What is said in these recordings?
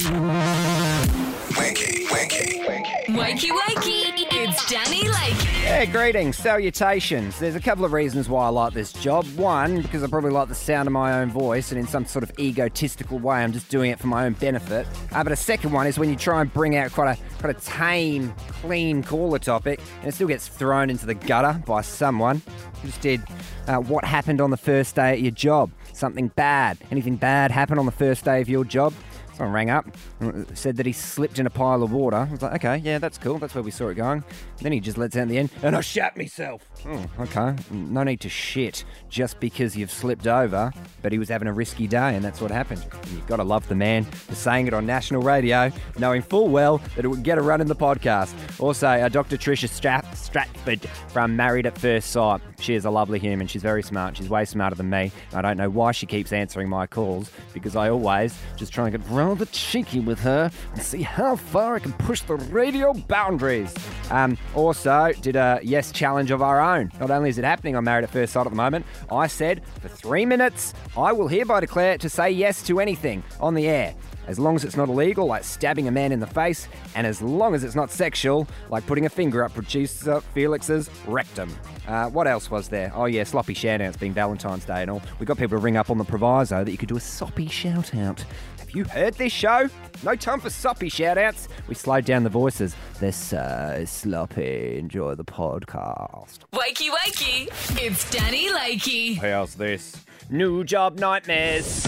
Wakey, it's Danny Lakey. Yeah, greetings, salutations. There's a couple of reasons why I like this job. One, because I probably like the sound of my own voice, and in some sort of egotistical way, I'm just doing it for my own benefit. But a second one is when you try and bring out quite a tame, clean caller topic, and it still gets thrown into the gutter by someone who just did what happened on the first day at your job. Something bad. Anything bad happen on the first day of your job? Someone rang up and said that he slipped in a pile of water. I was like, okay, yeah, that's cool. That's where we saw it going. Then he just lets out in the end, and I shat myself. Oh, okay. No need to shit just because you've slipped over, but he was having a risky day, and that's what happened. You've got to love the man for saying it on national radio, knowing full well that it would get a run in the podcast. Also, Dr. Tricia Stratford from Married at First Sight. She is a lovely human. She's very smart. She's way smarter than me. I don't know why she keeps answering my calls, because I always just try and get rather cheeky with her and see how far I can push the radio boundaries. Also, did a yes challenge of our own. Not only is it happening on Married at First Sight at the moment, I said for 3 minutes, I will hereby declare to say yes to anything on the air. As long as it's not illegal, like stabbing a man in the face, and as long as it's not sexual, like putting a finger up producer Felix's rectum. What else was there? Oh yeah, sloppy shout-outs being Valentine's Day and all. We got people to ring up on the proviso that you could do a soppy shout-out. Have you heard this show? No time for soppy shout-outs. We slowed down the voices. They're so sloppy. Enjoy the podcast. Wakey, it's Danny Lakey. How's this? New job nightmares.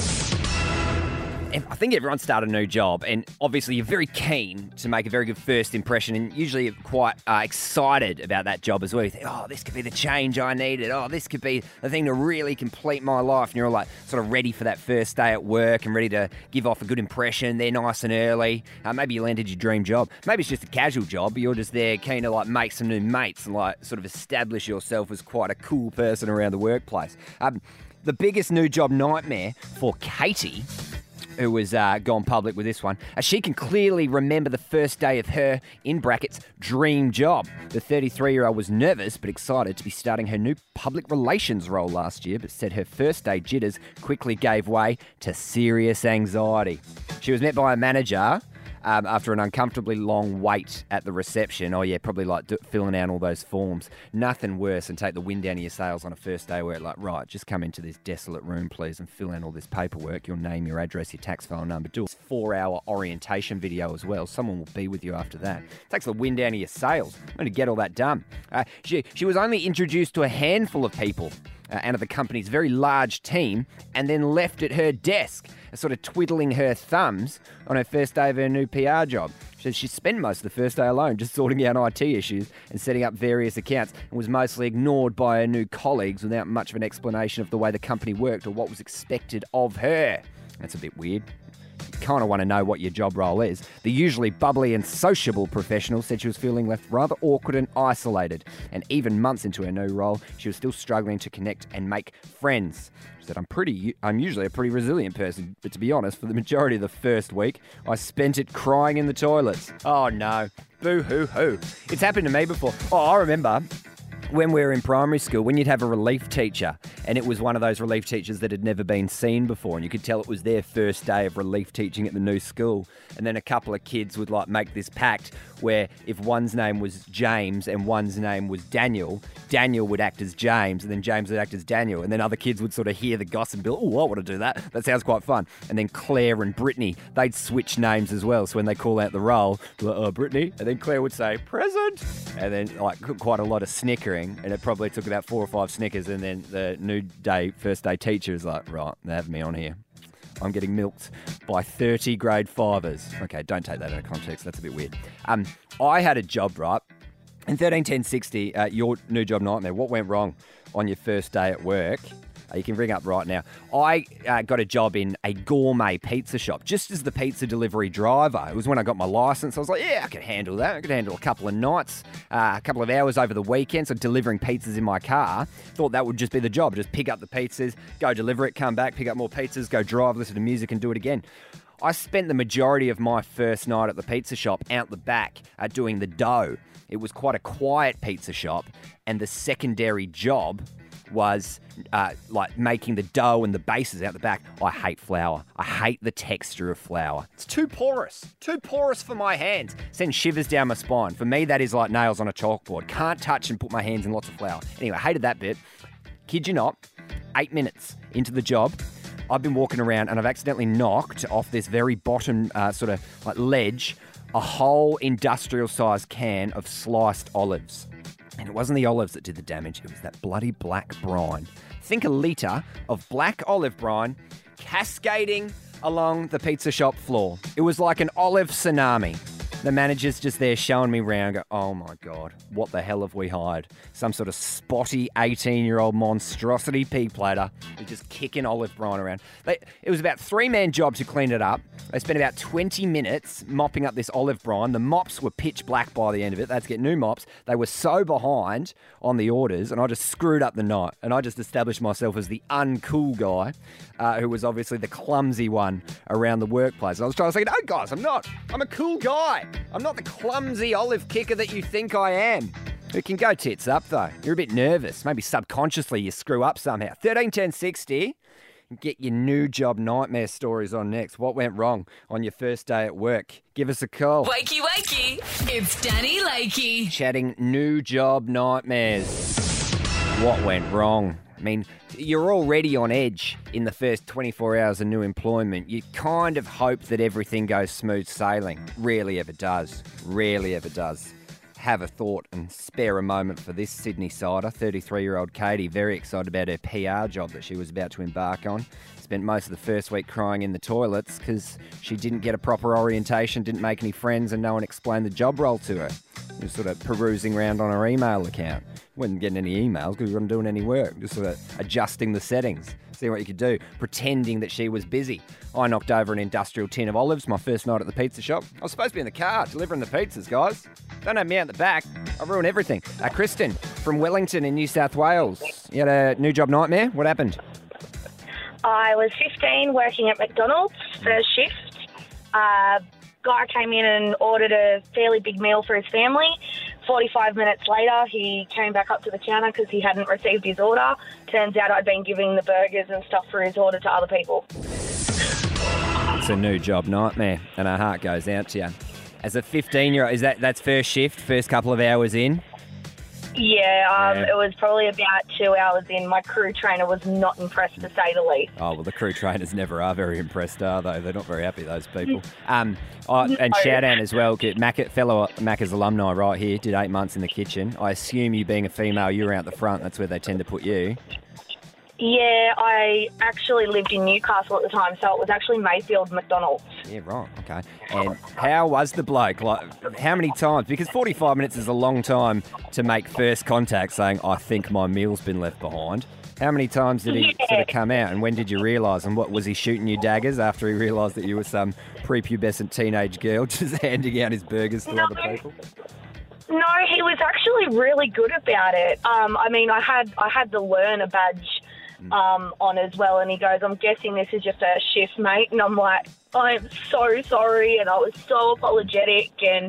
I think everyone started a new job, and obviously you're very keen to make a very good first impression, and usually you're quite excited about that job as well. You think, oh, this could be the change I needed. Oh, this could be the thing to really complete my life. And you're all like sort of ready for that first day at work and ready to give off a good impression. They're nice and early. Maybe you landed your dream job. Maybe it's just a casual job, but you're just there keen to like make some new mates and like sort of establish yourself as quite a cool person around the workplace. The biggest new job nightmare for Katie, who was gone public with this one, she can clearly remember the first day of her, in brackets, dream job. The 33-year-old was nervous but excited to be starting her new public relations role last year, but said her first day jitters quickly gave way to serious anxiety. She was met by a manager after an uncomfortably long wait at the reception. Oh yeah, probably like filling out all those forms. Nothing worse than take the wind down of your sails on a first day where it's like, right, just come into this desolate room, please, and fill in all this paperwork, your name, your address, your tax file number. Do a 4-hour orientation video as well. Someone will be with you after that. Takes the wind down of your sails. I'm going to get all that done. She was only introduced to a handful of people out of the company's very large team, and then left at her desk, sort of twiddling her thumbs on her first day of her new PR job. She spent most of the first day alone just sorting out IT issues and setting up various accounts, and was mostly ignored by her new colleagues without much of an explanation of the way the company worked or what was expected of her. That's a bit weird. You kind of want to know what your job role is. The usually bubbly and sociable professional said she was feeling left rather awkward and isolated, and even months into her new role, she was still struggling to connect and make friends. She said, I'm usually a pretty resilient person, but to be honest, for the majority of the first week, I spent it crying in the toilets. Oh no, boo-hoo-hoo. It's happened to me before. Oh, I remember when we were in primary school, when you'd have a relief teacher, and it was one of those relief teachers that had never been seen before, and you could tell it was their first day of relief teaching at the new school, and then a couple of kids would like make this pact where if one's name was James and one's name was Daniel, Daniel would act as James, and then James would act as Daniel, and then other kids would sort of hear the gossip and be like, oh, I want to do that. That sounds quite fun. And then Claire and Brittany, they'd switch names as well, so when they call out the roll, like, Brittany, and then Claire would say, present, and then like quite a lot of snickering, and it probably took about 4 or 5 Snickers, and then the first day teacher was like, right, they have me on here. I'm getting milked by 30 grade 5ers. Okay, don't take that out of context. That's a bit weird. I had a job, right? In 131060, your new job nightmare, what went wrong on your first day at work? You can ring up right now. I got a job in a gourmet pizza shop, just as the pizza delivery driver. It was when I got my license. I was like, yeah, I can handle that. I could handle a couple of nights, a couple of hours over the weekend, so delivering pizzas in my car. Thought that would just be the job. Just pick up the pizzas, go deliver it, come back, pick up more pizzas, go drive, listen to music, and do it again. I spent the majority of my first night at the pizza shop out the back doing the dough. It was quite a quiet pizza shop, and the secondary job was like making the dough and the bases out the back. I hate flour. I hate the texture of flour. It's too porous for my hands. Sends shivers down my spine. For me, that is like nails on a chalkboard. Can't touch and put my hands in lots of flour. Anyway, hated that bit. Kid you not, 8 minutes into the job, I've been walking around and I've accidentally knocked off this very bottom sort of like ledge a whole industrial-sized can of sliced olives. And it wasn't the olives that did the damage, it was that bloody black brine. Think a litre of black olive brine cascading along the pizza shop floor. It was like an olive tsunami. The manager's just there showing me around, go, oh my God, what the hell have we hired? Some sort of spotty 18-year-old monstrosity pea plater who's just kicking olive brine around. It was about 3-man job to clean it up. They spent about 20 minutes mopping up this olive brine. The mops were pitch black by the end of it. They had to get new mops. They were so behind on the orders, and I just screwed up the night. And I just established myself as the uncool guy, who was obviously the clumsy one around the workplace. And I was trying to say, no, guys, I'm not. I'm a cool guy. I'm not the clumsy olive kicker that you think I am. Who can go tits up, though. You're a bit nervous. Maybe subconsciously you screw up somehow. 13 10 60. Get your new job nightmare stories on next. What went wrong on your first day at work? Give us a call. Wakey, wakey. It's Danny Lakey. Chatting new job nightmares. What went wrong? I mean, you're already on edge in the first 24 hours of new employment. You kind of hope that everything goes smooth sailing. Rarely ever does. Rarely ever does. Have a thought and spare a moment for this Sydney sider. 33-year-old Katie, very excited about her PR job that she was about to embark on. Spent most of the first week crying in the toilets because she didn't get a proper orientation, didn't make any friends, and no one explained the job role to her. She was sort of perusing around on her email account. Wasn't getting any emails because we weren't doing any work. Just sort of adjusting the settings, seeing what you could do, pretending that she was busy. I knocked over an industrial tin of olives my first night at the pizza shop. I was supposed to be in the car delivering the pizzas, guys. Don't have me out the back. I ruined everything. Kristen from Wellington in New South Wales. You had a new job nightmare? What happened? I was 15 working at McDonald's, first shift. Guy came in and ordered a fairly big meal for his family. 45 minutes later, he came back up to the counter because he hadn't received his order. Turns out I'd been giving the burgers and stuff for his order to other people. It's a new job nightmare, and our heart goes out to you. As a 15-year-old, that's first shift, first couple of hours in? Yeah, it was probably about 2 hours in. My crew trainer was not impressed, to say the least. Oh, well, the crew trainers never are very impressed, are they? They're not very happy, those people. And shout out as well, fellow Macca's alumni right here, did 8 months in the kitchen. I assume you being a female, you were out the front. That's where they tend to put you. Yeah, I actually lived in Newcastle at the time, so it was actually Mayfield McDonald's. Yeah, right, okay. And how was the bloke? Like, how many times? Because 45 minutes is a long time to make first contact saying, I think my meal's been left behind. How many times did he sort of come out, and when did you realise? And what, was he shooting you daggers after he realised that you were some prepubescent teenage girl just handing out his burgers to other people? No, he was actually really good about it. I mean, I had the learner badge on as well, and he goes, I'm guessing this is your first shift, mate. And I'm like, I'm so sorry, and I was so apologetic, and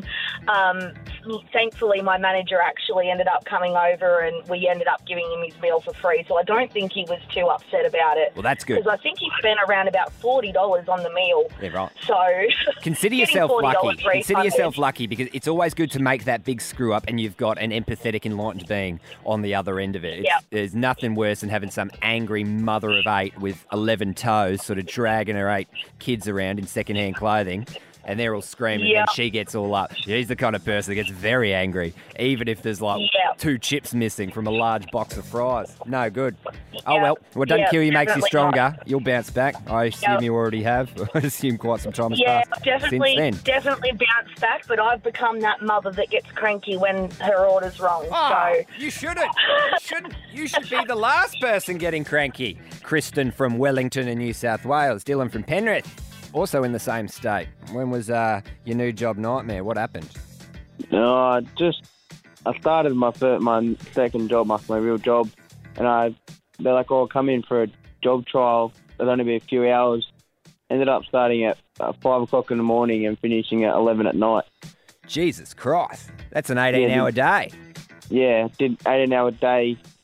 thankfully my manager actually ended up coming over and we ended up giving him his meal for free, so I don't think he was too upset about it. Well, that's good. Because I think he spent around about $40 on the meal. Yeah, right. So consider yourself lucky. Consider yourself lucky, because it's always good to make that big screw up and you've got an empathetic, enlightened being on the other end of it. There's nothing worse than having some angry mother of 8 with 11 toes sort of dragging her 8 kids around in second-hand clothing, and they're all screaming, and she gets all up. She's the kind of person that gets very angry, even if there's like 2 chips missing from a large box of fries. No good. Oh, well, what doesn't kill you makes you stronger. Not. You'll bounce back. I assume you already have. I assume quite some time has passed definitely, since then. Definitely bounced back, but I've become that mother that gets cranky when her order's wrong. Oh, you shouldn't. You should be the last person getting cranky. Kristen from Wellington in New South Wales. Dylan from Penrith, also in the same state. When was your new job nightmare? What happened? No, I started my second job, my real job, and they're like, oh, come in for a job trial. It'll only be a few hours. Ended up starting at 5 o'clock in the morning and finishing at 11 at night. Jesus Christ. That's an 18-hour day. Yeah, did 18-hour day,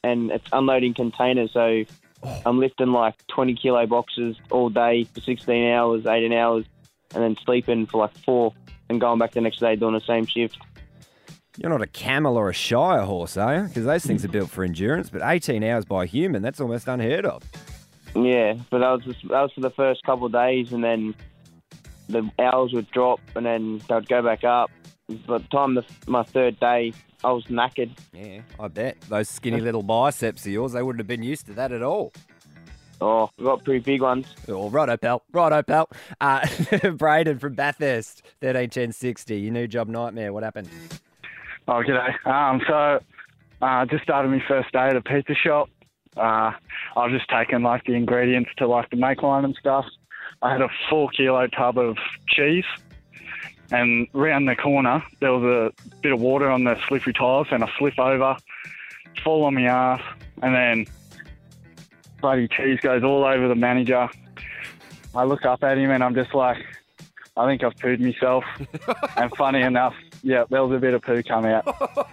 and it's unloading containers. So I'm lifting like 20 kilo boxes all day for 16 hours, 18 hours, and then sleeping for like 4 and going back the next day doing the same shift. You're not a camel or a Shire horse, are you? Because those things are built for endurance, but 18 hours by a human, that's almost unheard of. Yeah, but that was for the first couple of days, and then the hours would drop, and then they'd go back up. By the time my third day, I was knackered. Yeah, I bet. Those skinny little biceps of yours, they wouldn't have been used to that at all. Oh, I got pretty big ones. Oh, righto, pal. Righto, pal. Braden from Bathurst, 131060. Your new job nightmare. What happened? Oh, g'day. So, just started my first day at a pizza shop. I was just taking, like, the ingredients to, like, the make line and stuff. I had a 4-kilo tub of cheese, and round the corner, there was a bit of water on the slippery tiles, and I flip over, fall on my ass, and then bloody cheese goes all over the manager. I look up at him, and I'm just like, I think I've pooed myself. And funny enough, yeah, there was a bit of poo come out.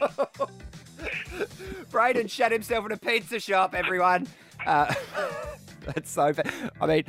Braden shut himself in a pizza shop, everyone. That's so bad. I mean,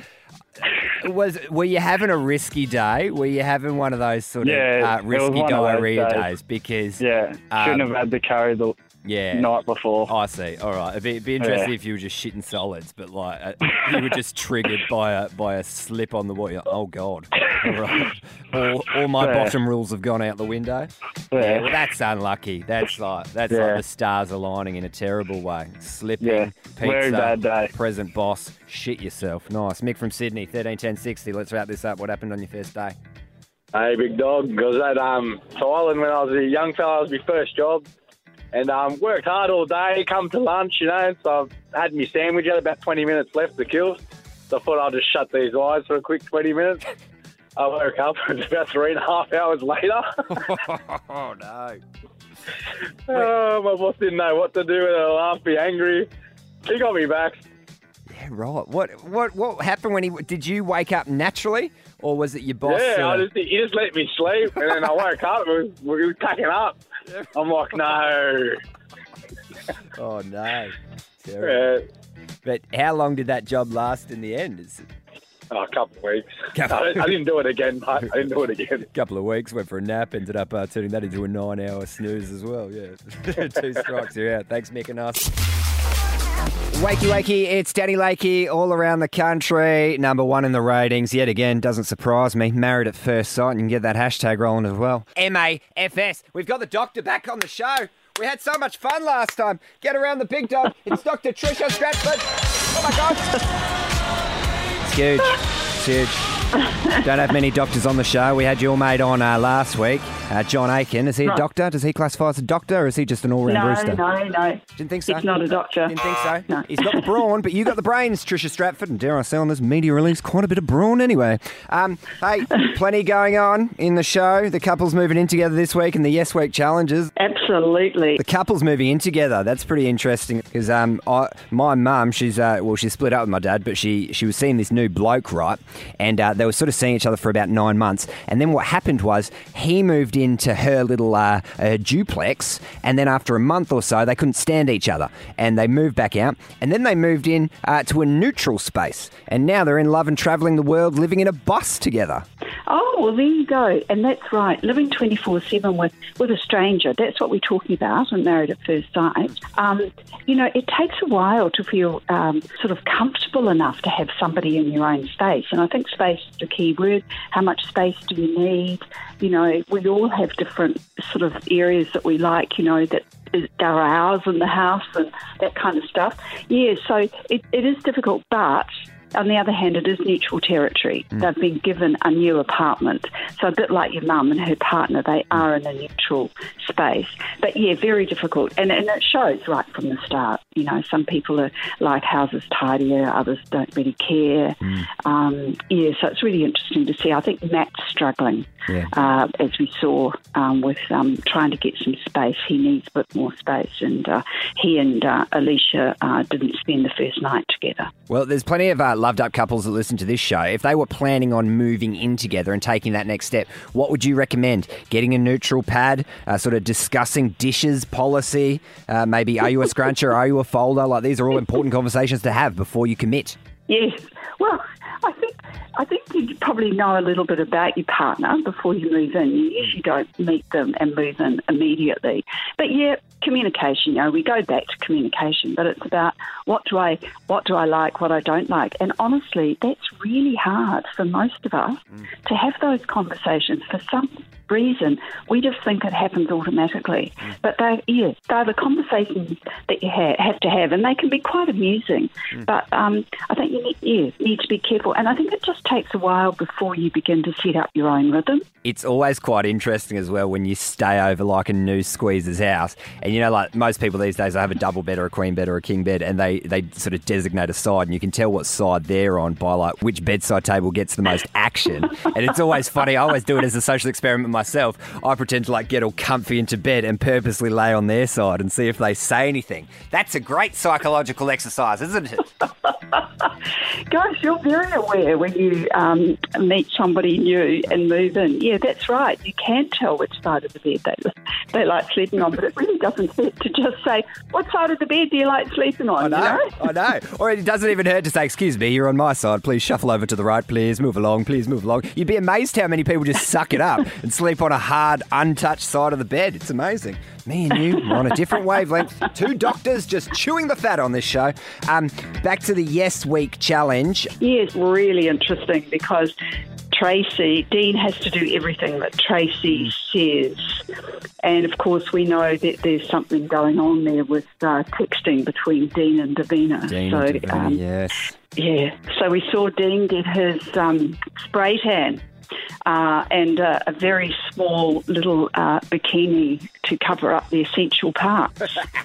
were you having a risky day? Were you having one of those sort of risky diarrhea days? Because shouldn't have had to carry the night before. I see. All right. It'd be interesting if you were just shitting solids, but like you were just triggered by a slip on the wall. Oh God! All right. All my bottom rules have gone out the window. Yeah, well, that's unlucky. That's like the stars aligning in a terrible way. Slipping, pizza, very bad day. Present boss, shit yourself. Nice. Mick from Sydney, 131060. Let's wrap this up. What happened on your first day? Hey, big dog. I was at Thailand when I was a young fella. It was my first job. And worked hard all day, come to lunch, you know. So I had my sandwich, had about 20 minutes left to kill. So I thought I'd just shut these eyes for a quick 20 minutes. I woke up, it was about 3.5 hours later. Oh, no. Oh, my boss didn't know what to do with it. Laugh, be angry. He got me back. Yeah, right. What happened when did you wake up naturally, or was it your boss? Yeah, he just let me sleep, and then I woke up, we were packing up. I'm like, no. Oh, no. Terrible. But how long did that job last in the end? A couple of weeks. I didn't do it again. A couple of weeks, went for a nap, ended up turning that into a 9-hour snooze as well. Yeah, 2 strikes, you're out. Thanks, Mick and us. Wakey, wakey, it's Danny Lakey all around the country. Number 1 in the ratings. Yet again, doesn't surprise me. Married at first sight, and you can get that hashtag rolling as well. MAFS. We've got the doctor back on the show. We had so much fun last time. Get around the big dog. It's Dr. Tricia Stratford. Oh, my God. It's huge. It's huge. Don't have many doctors on the show. We had your mate on last week, John Aiken. Is he a doctor? Does he classify as a doctor, or is he just an all-round rooster? No. Didn't think so? He's not a doctor. Didn't think so? No. He's got the brawn, but you got the brains, Tricia Stratford. And dare I say on this media release, quite a bit of brawn anyway. Hey, plenty going on in the show. The couple's moving in together this week in the Yes Week challenges. Absolutely. The couple's moving in together. That's pretty interesting because my mum, she's split up with my dad, but she was seeing this new bloke, right? And they were sort of seeing each other for about 9 months. And then what happened was he moved into her little duplex, and then after a month or so, they couldn't stand each other. And they moved back out, and then they moved in to a neutral space. And now they're in love and travelling the world, living in a bus together. Oh, well, there you go. And that's right. Living 24/7 with a stranger, that's what we're talking about on Married at First Sight. It takes a while to feel sort of comfortable enough to have somebody in your own space. And I think space is the key word. How much space do you need? You know, we all have different sort of areas that we like, that are ours in the house and that kind of stuff. Yeah, so it is difficult, but on the other hand, it is neutral territory. They've been given a new apartment. So a bit like your mum and her partner, they are in a neutral space. But yeah, very difficult. And it shows right from the start. Some people are like houses tidier, others don't really care. So it's really interesting to see. I think Matt's struggling as we saw with trying to get some space. He needs a bit more space, and he and Alicia didn't spend the first night together. Well, there's plenty of loved-up couples that listen to this show. If they were planning on moving in together and taking that next step, what would you recommend? Getting a neutral pad, sort of discussing dishes policy, maybe are you a scruncher, are you a folder? Like, these are all important conversations to have before you commit. Yes. Well, I think you probably know a little bit about your partner before you move in. You usually don't meet them and move in immediately. But yeah, communication, we go back to communication, but it's about what do I like, what I don't like. And honestly, that's really hard for most of us to have those conversations. For some reason, we just think it happens automatically. But they're the conversations that you have to have, and they can be quite amusing. But I think you need to be careful. And I think it just takes a while before you begin to set up your own rhythm. It's always quite interesting as well when you stay over like a new squeezer's house. And, like most people these days, they have a double bed or a queen bed or a king bed, and they sort of designate a side, and you can tell what side they're on by like which bedside table gets the most action. And it's always funny. I always do it as a social experiment myself. I pretend to like get all comfy into bed and purposely lay on their side and see if they say anything. That's a great psychological exercise, isn't it? Guys, you're very aware when you meet somebody new and move in. Yeah, that's right. You can tell which side of the bed they like sleeping on, but it really doesn't hurt to just say, what side of the bed do you like sleeping on? I know. Or it doesn't even hurt to say, excuse me, you're on my side. Please shuffle over to the right. Please move along. Please move along. You'd be amazed how many people just suck it up and sleep on a hard, untouched side of the bed. It's amazing. Me and you are on a different wavelength. Two doctors just chewing the fat on this show. Back to the Yes Week challenge. Yeah, it's really interesting because Dean has to do everything that Tracy says. And, of course, we know that there's something going on there with texting between Dean and Davina. Yes. Yeah. So we saw Dean get his spray tan. And a very small little bikini to cover up the essential parts.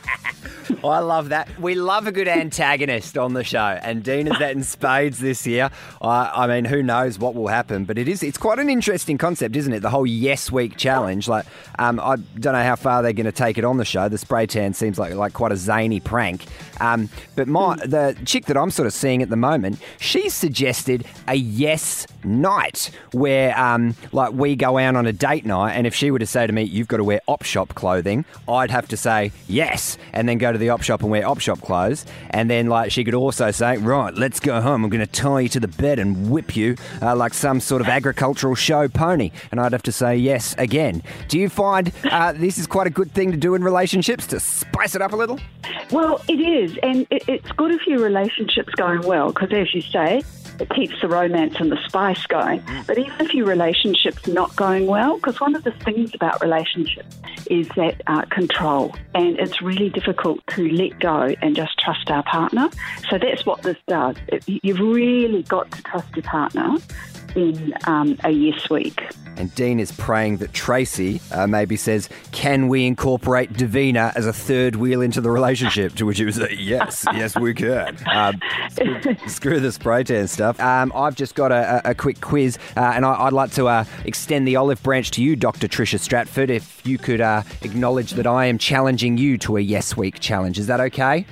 I love that. We love a good antagonist on the show, and Dean is that in spades this year. I mean, who knows what will happen, but it's quite an interesting concept, isn't it? The whole Yes Week challenge. Like, I don't know how far they're going to take it on the show. The spray tan seems like quite a zany prank. But the chick that I'm sort of seeing at the moment, she suggested a yes night where like we go out on a date night, and if she were to say to me, you've got to wear op shop clothing, I'd have to say yes, and then go to the op shop and wear op shop clothes. And then like she could also say, right, let's go home. I'm going to tie you to the bed and whip you like some sort of agricultural show pony. And I'd have to say yes again. Do you find this is quite a good thing to do in relationships, to spice it up a little? Well, it is. And it's good if your relationship's going well, because as you say, it keeps the romance and the spice going. But even if your relationship's not going well, because one of the things about relationships is that control, and it's really difficult to let go and just trust our partner. So that's what this does. You've really got to trust your partner in a yes week. And Dean is praying that Tracy maybe says, can we incorporate Davina as a third wheel into the relationship? To which he was like, yes, we can. Screw the spray tan stuff. I've just got a quick quiz, and I'd like to extend the olive branch to you, Dr. Tricia Stratford, if you could acknowledge that I am challenging you to a Yes Week challenge. Is that okay?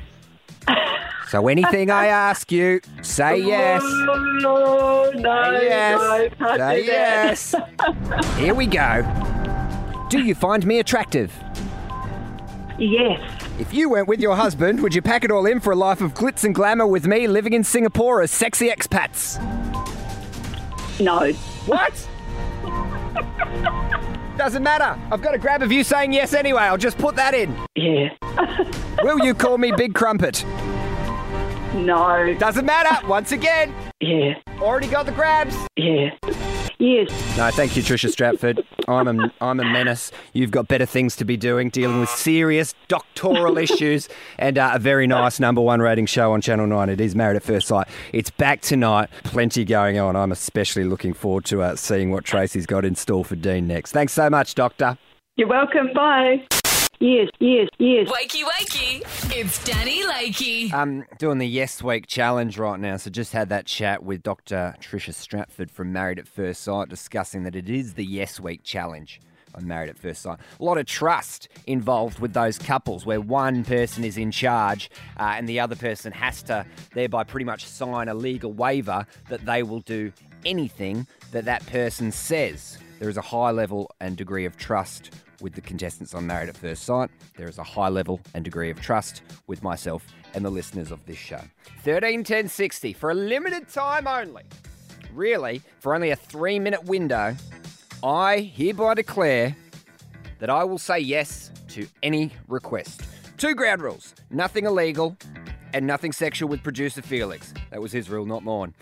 So anything I ask you, say yes. No, say yes. No, say yes. Here we go. Do you find me attractive? Yes. If you went with your husband, would you pack it all in for a life of glitz and glamour with me living in Singapore as sexy expats? No. What? Doesn't matter. I've got a grab of you saying yes anyway. I'll just put that in. Yeah. Will you call me Big Crumpet? No. Doesn't matter. Once again. Yeah. Already got the grabs. Yeah. Yes. No, thank you, Tricia Stratford. I'm a menace. You've got better things to be doing, dealing with serious doctoral issues, and a very nice #1 rating show on Channel 9. It is Married at First Sight. It's back tonight. Plenty going on. I'm especially looking forward to seeing what Tracy's got in store for Dean next. Thanks so much, Doctor. You're welcome. Bye. Yes. Wakey, wakey. It's Danny Lakey. Doing the Yes Week challenge right now. So just had that chat with Dr. Tricia Stratford from Married at First Sight, discussing that it is the Yes Week challenge on Married at First Sight. A lot of trust involved with those couples where one person is in charge and the other person has to thereby pretty much sign a legal waiver that they will do anything that person says. There is a high level and degree of trust with the contestants on Married at First Sight. There is a high level and degree of trust with myself and the listeners of this show. 13 10 60 for a limited time only. Really, for only a 3-minute window, I hereby declare that I will say yes to any request. 2 ground rules: nothing illegal and nothing sexual with producer Felix. That was his rule, not mine.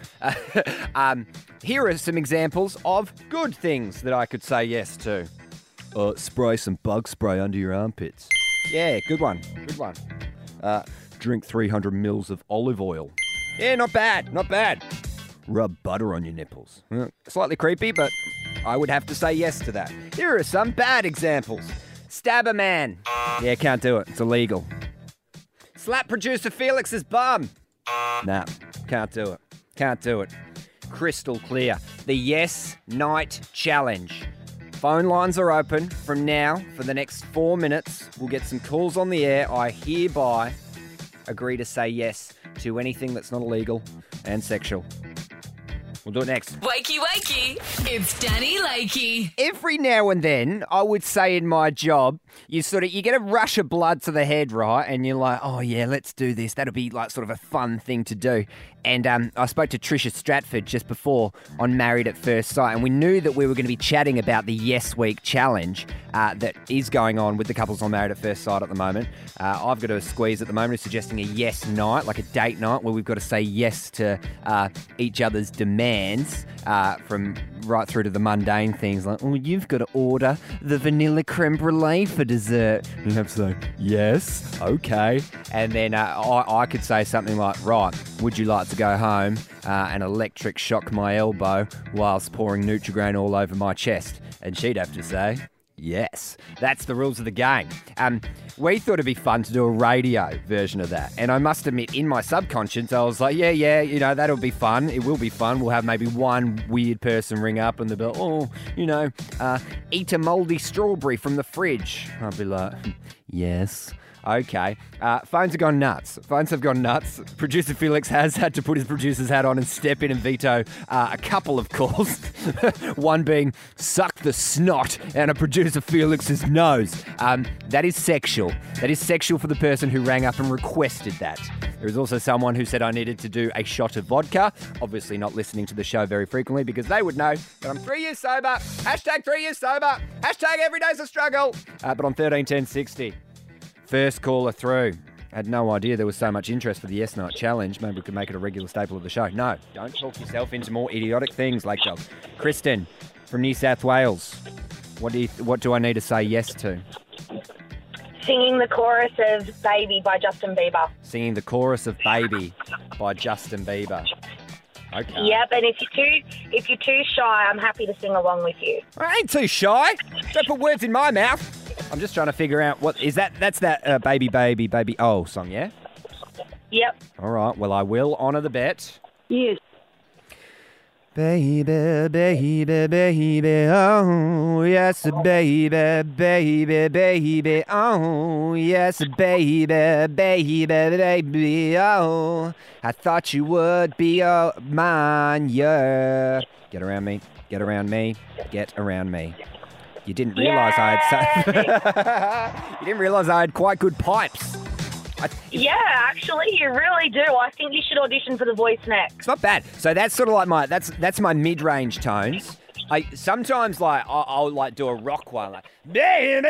Here are some examples of good things that I could say yes to. Spray some bug spray under your armpits. Yeah, good one. Drink 300 mils of olive oil. Yeah, not bad. Rub butter on your nipples. Slightly creepy, but I would have to say yes to that. Here are some bad examples. Stab a man. Yeah, can't do it. It's illegal. Slap producer Felix's bum. Nah, can't do it. Crystal clear. The Yes Night Challenge. Phone lines are open from now for the next 4 minutes. We'll get some calls on the air. I hereby agree to say yes to anything that's not illegal and sexual. We'll do it next. Wakey, wakey. It's Danny Lakey. Every now and then, I would say in my job, you get a rush of blood to the head, right? And you're like, oh yeah, let's do this. That'll be like sort of a fun thing to do. And I spoke to Tricia Stratford just before on Married at First Sight, and we knew that we were going to be chatting about the Yes Week challenge that is going on with the couples on Married at First Sight at the moment. I've got a squeeze at the moment suggesting a yes night, like a date night, where we've got to say yes to each other's demands, from right through to the mundane things like, oh, you've got to order the vanilla creme brulee for dessert. You have to say, yes, okay. And then I could say something like, right, would you like to go home and electric shock my elbow whilst pouring Nutri-Grain all over my chest? And she'd have to say, yes. That's the rules of the game. We thought it'd be fun to do a radio version of that. And I must admit, in my subconscious, I was like, yeah, that'll be fun. It will be fun. We'll have maybe one weird person ring up and they'll be like, eat a mouldy strawberry from the fridge. I'll be like, yes. Okay. Phones have gone nuts. Producer Felix has had to put his producer's hat on and step in and veto a couple of calls. One being, suck the snot out of producer Felix's nose. That is sexual. That is sexual for the person who rang up and requested that. There is also someone who said I needed to do a shot of vodka. Obviously not listening to the show very frequently because they would know that I'm 3 years sober. Hashtag 3 years sober. Hashtag every day's a struggle. But on 13 10 60. First caller through. I had no idea there was so much interest for the Yes Night Challenge. Maybe we could make it a regular staple of the show. No, don't talk yourself into more idiotic things, Lake Dog. Kristen from New South Wales. What do I need to say yes to? Singing the chorus of Baby by Justin Bieber. Singing the chorus of Baby by Justin Bieber. Okay. Yep, and if you're too shy, I'm happy to sing along with you. I ain't too shy. Don't put words in my mouth. I'm just trying to figure out what is that. That's that baby oh song, yeah? Yep. All right. Well, I will honour the bet. Yes. Baby, oh yes, baby, oh yes, baby, oh. I thought you would be mine, yeah. Get around me. You didn't realise you didn't realise I had quite good pipes. Yeah, actually, you really do. I think you should audition for The Voice next. It's not bad. So that's sort of like that's my mid-range tones. Sometimes I'll like do a rock one, like baby,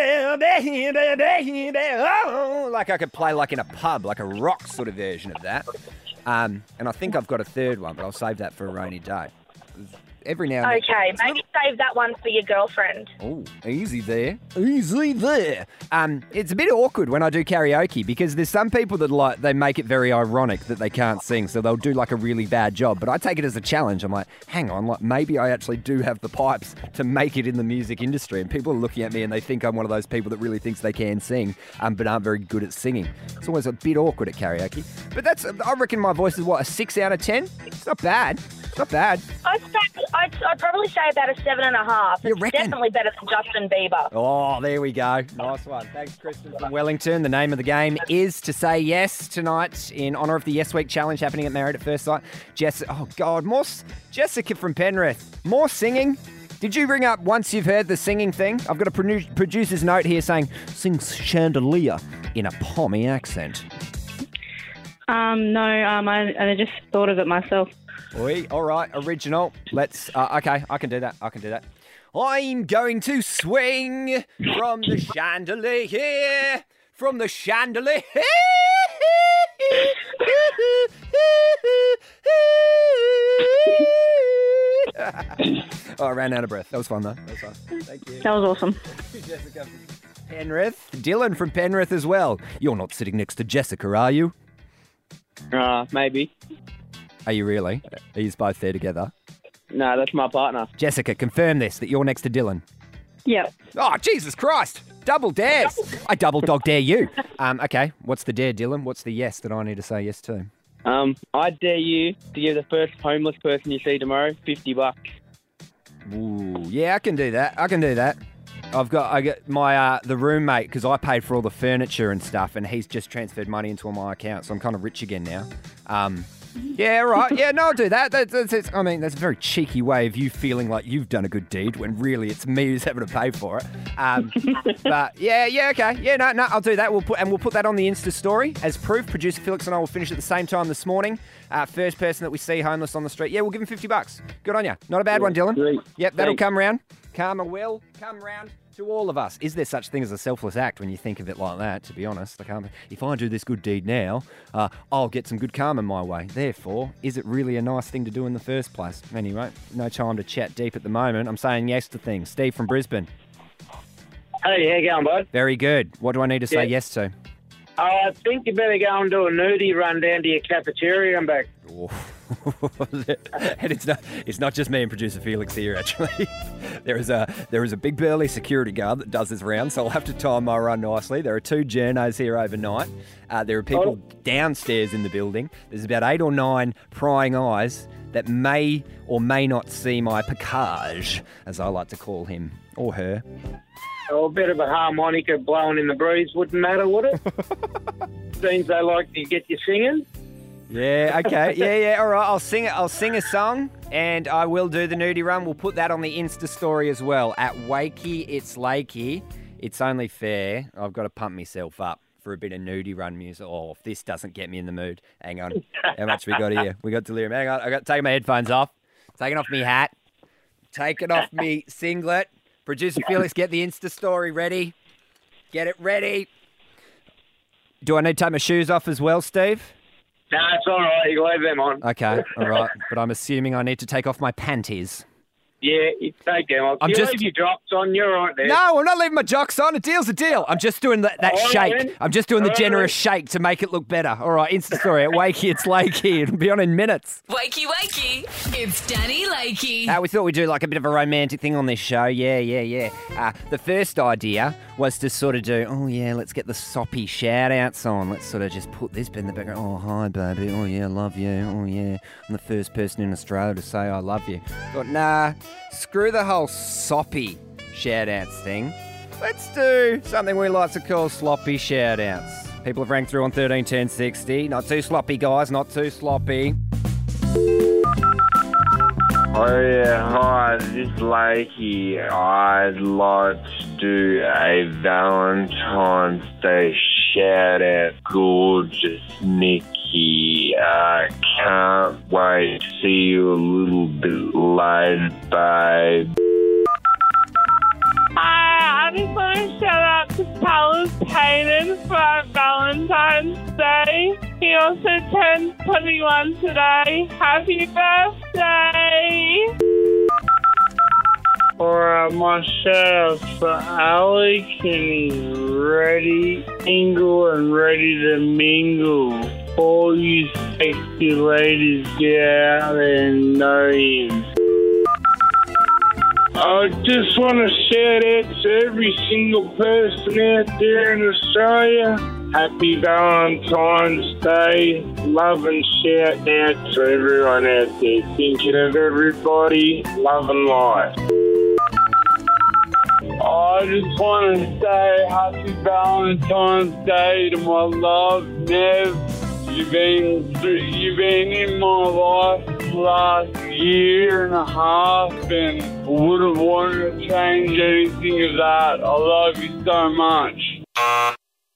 oh, like I could play like in a pub, like a rock sort of version of that. And I think I've got a third one, but I'll save that for a rainy day. every now and then. Okay, maybe save that one for your girlfriend. Oh, easy there. Easy there. It's a bit awkward when I do karaoke because there's some people that they make it very ironic that they can't sing, so they'll do like a really bad job. But I take it as a challenge. I'm like, hang on, maybe I actually do have the pipes to make it in the music industry. And people are looking at me and they think I'm one of those people that really thinks they can sing, but aren't very good at singing. It's always a bit awkward at karaoke. But I reckon my voice is a 6 out of 10? It's not bad. It's not bad. I'd probably say about a 7.5. You It's reckon? definitely better than Justin Bieber. Oh, there we go. Nice one. Thanks, Kristen from Wellington. The name of the game is to say yes tonight in honour of the Yes Week Challenge happening at Married at First Sight. Jessica from Penrith. More singing. Did you ring up once you've heard the singing thing? I've got a producer's note here saying, sing Chandelier in a Pommy accent. No, I just thought of it myself. Oi, all right, original. Let's, okay, I can do that. I'm going to swing from the chandelier, from the chandelier. Oh, I ran out of breath. That was fun, though. That was fun. Thank you. That was awesome. Jessica from Penrith. Dylan from Penrith as well. You're not sitting next to Jessica, are you? Maybe. Are you really? Are you both there together? No, that's my partner. Jessica, confirm this, that you're next to Dylan. Yep. Oh, Jesus Christ. Double dares. I double dog dare you. Okay, what's the dare, Dylan? What's the yes that I need to say yes to? I dare you to give the first homeless person you see tomorrow $50. Ooh, yeah, I can do that. I got my the roommate, because I paid for all the furniture and stuff, and he's just transferred money into my account, so I'm kind of rich again now. Yeah, right. Yeah, no, I'll do that. That's a very cheeky way of you feeling like you've done a good deed when really it's me who's having to pay for it. But yeah, okay. Yeah, no, I'll do that. We'll put that on the Insta story as proof. Producer Felix and I will finish at the same time this morning. First person that we see homeless on the street, yeah, we'll give him $50. Good on you. Not a bad one, Dylan. Great. Yep, that'll come round. Karma will come round to all of us. Is there such thing as a selfless act when you think of it like that, to be honest? If I do this good deed now, I'll get some good karma my way. Therefore, is it really a nice thing to do in the first place? Anyway, no time to chat deep at the moment. I'm saying yes to things. Steve from Brisbane. Hey, how you going, bud? Very good. What do I need to say yes to? I think you better go and do a nudie run down to your cafeteria and back. And it's not just me and producer Felix here, actually. There is a big burly security guard that does this round, so I'll have to time my run nicely. There are 2 journos here overnight. There are people downstairs in the building. There's about 8 or 9 prying eyes that may or may not see my package, as I like to call him or her. Oh, a bit of a harmonica blowing in the breeze wouldn't matter, would it? Seems they like to get you singing. Yeah, okay. Yeah, all right. I'll sing a song, and I will do the nudie run. We'll put that on the Insta story as well. At Wakey, it's Lakey. It's only fair. I've got to pump myself up for a bit of nudie run music. Oh, if this doesn't get me in the mood. Hang on. How much we got here? We got delirium. Hang on. I got to take my headphones off. Taking off me hat. Taking off me singlet. Producer Felix, get the Insta story ready. Get it ready. Do I need to take my shoes off as well, Steve? No, it's all right. You can leave them on. Okay, all right. But I'm assuming I need to take off my panties. Yeah, you take them off. You leave your drops on, you're right there. No, I'm not leaving my jocks on. A deal's a deal. I'm just doing that shake. Then. I'm just doing the generous shake to make it look better. All right, Insta story at Wakey, it's Lakey. It'll be on in minutes. Wakey, it's Danny Lakey. We thought we'd do like a bit of a romantic thing on this show. Yeah. The first idea was to sort of do, let's get the soppy shout-outs on. Let's sort of just put this bit in the background. Oh, hi, baby. Oh, yeah, love you. Oh, yeah. I'm the first person in Australia to say I love you. Thought, nah, screw the whole soppy shout-outs thing. Let's do something we like to call sloppy shout-outs. People have rang through on 13 10 60. Not too sloppy, guys. Not too sloppy. Oh yeah, hi, this is Lakey. I'd like to do a Valentine's Day shout out, gorgeous Nikki. Can't wait to see you a little bit later, babe. Hi, I just want to shout out to Palace Hayden for Valentine's Day. He also turned 21 today. Happy birthday! Alright, my shout out for Alec, and he's ready, single and ready to mingle. All you sexy ladies, get out there and know him. I just want to shout out to every single person out there in Australia. Happy Valentine's Day. Love and shout out to everyone out there. Thinking of everybody. Love and life. I just want to say happy Valentine's Day to my love, Nev. You've been in my life last year and a half, and wouldn't want to change anything of that. I love you so much.